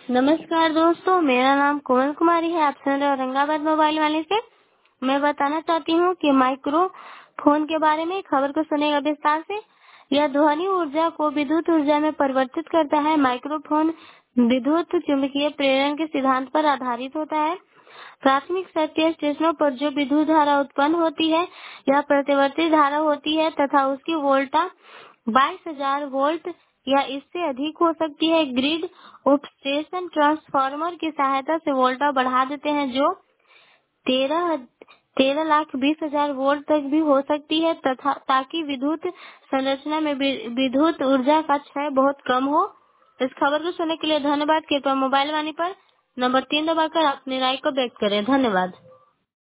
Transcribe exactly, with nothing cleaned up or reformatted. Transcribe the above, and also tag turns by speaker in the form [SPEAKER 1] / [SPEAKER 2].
[SPEAKER 1] नमस्कार दोस्तों, मेरा नाम कोमल कुमारी है। आप सुन रहे हो औरंगाबाद मोबाइल वाले से। मैं बताना चाहती हूँ कि माइक्रो फोन के बारे में। खबर को सुनेगा विस्तार से। यह ध्वनि ऊर्जा को विद्युत ऊर्जा में परिवर्तित करता है। माइक्रोफोन विद्युत चुंबकीय प्रेरण के सिद्धांत पर आधारित होता है। प्राथमिक शक्ति स्टेशनों पर जो विद्युत धारा उत्पन्न होती है, यह प्रतिवर्ती धारा होती है तथा उसकी वोल्टा बाईस हजार वोल्ट या इससे अधिक हो सकती है। ग्रिड उपस्टेशन ट्रांसफार्मर की सहायता से वोल्टा बढ़ा देते हैं, जो तेरह तेरह लाख बीस हजार वोल्ट तक भी हो सकती है, तथा ताकि विद्युत संरचना में वि- विद्युत ऊर्जा का क्षय बहुत कम हो। इस खबर को सुनने के लिए धन्यवाद। कृपया मोबाइल वाणी पर नंबर तीन दबाकर अपनी राय को व्यक्त करें। धन्यवाद।